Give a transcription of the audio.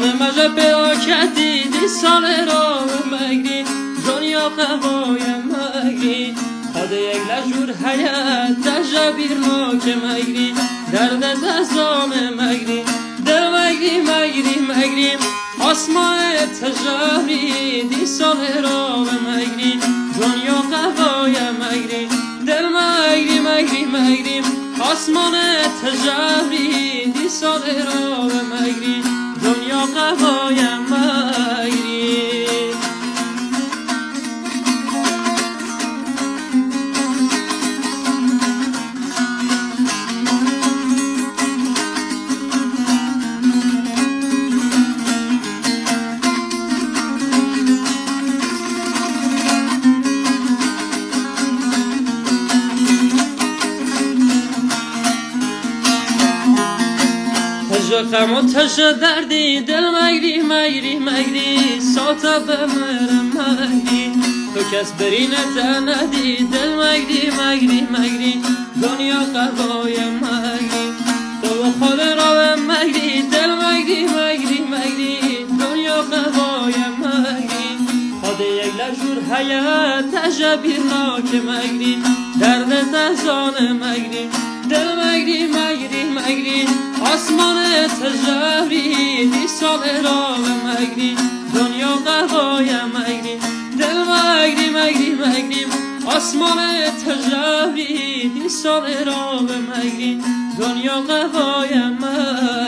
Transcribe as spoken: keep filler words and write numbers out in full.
مجه پیدا کردی دی سال را مگری دنیا قوای مگری خود یک لجور حیات تجابیر ما که مگری درد دزام مگری دل مگری مگری مگری آسمان تجاری دی سال را مگری دنیا قوای مگری دل مگری مگری مگری آسمان تجاری دی سال را مگری دنیا قوای مگری تجا غم و تجا دردی دل مگری مگری مگری ساتا بمرم مگری تو کس بری نتندی دل مگری مگری مگری دنیا قوای مگری تو خود را مگری دل مگری مگری مگری دنیا قوای مگری خود یک لجور حیات تجابیر ناک مگری درد تزان مگری دل مگری مگری مگری آسمان تجاری دی سال را مگری دنیا قوای مگری دل مگری مگری مگری آسمان تجاری دی سال را مگری دنیا قوای مگری